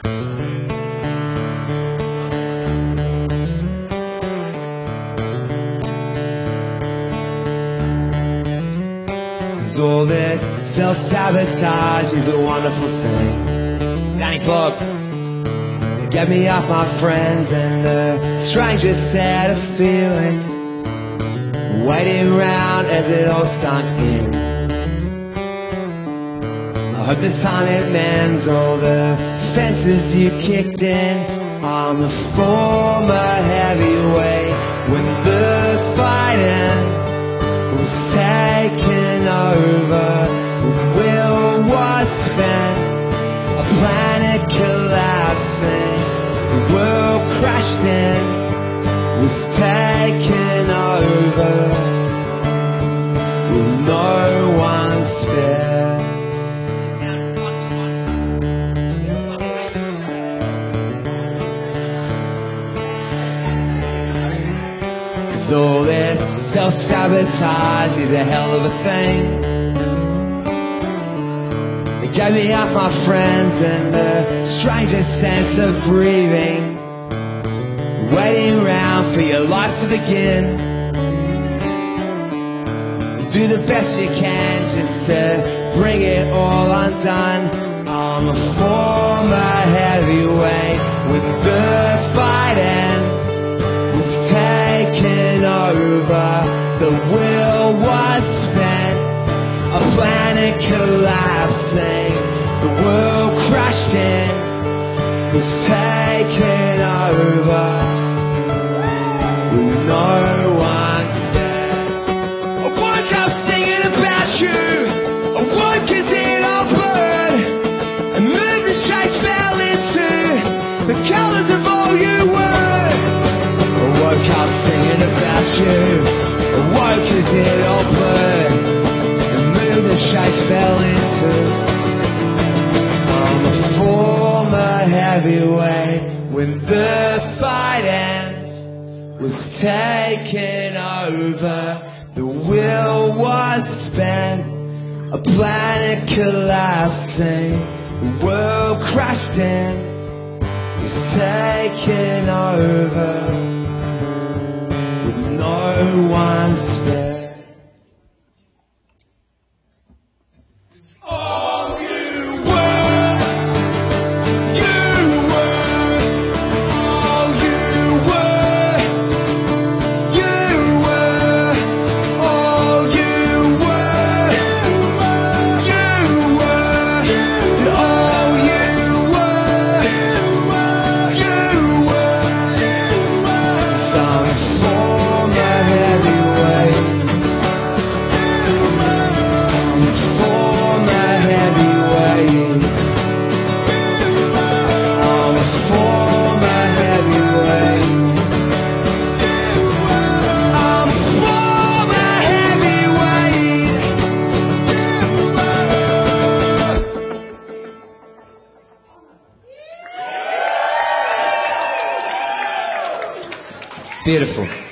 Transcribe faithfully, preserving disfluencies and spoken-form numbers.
'Cause all this self-sabotage is a wonderful thing. Danny Clark. Get me off my friends and the strangest set of feelings, waiting around as it all sunk in. I hope the time it mends all the fences you kicked in. I'm a former heavyweight when the fight ends, was taken over, the will was spent, a planet collapsing, the world crashed in, was taken over, with no one spare. 'Cause all this self-sabotage is a hell of a thing. It gave me off my friends and the strangest sense of breathing, waiting around for your life to begin. You do the best you can just to bring it all undone. I'm a former heavyweight when the fight ends, was taken over, the will was spent, a planet collapsing, the world crashed in, was taken over, with no one spare. I woke up singing about you, I woke as it all blurred, and moving shapes fell into the colours of all you were. I woke up singing about you, I woke as it all blurred, and moving shapes fell into. I'm a former heavyweight when the fight ends, was taken over, the will was spent, a planet collapsing, the world crashed in, was taken over, with no one spare. Beautiful.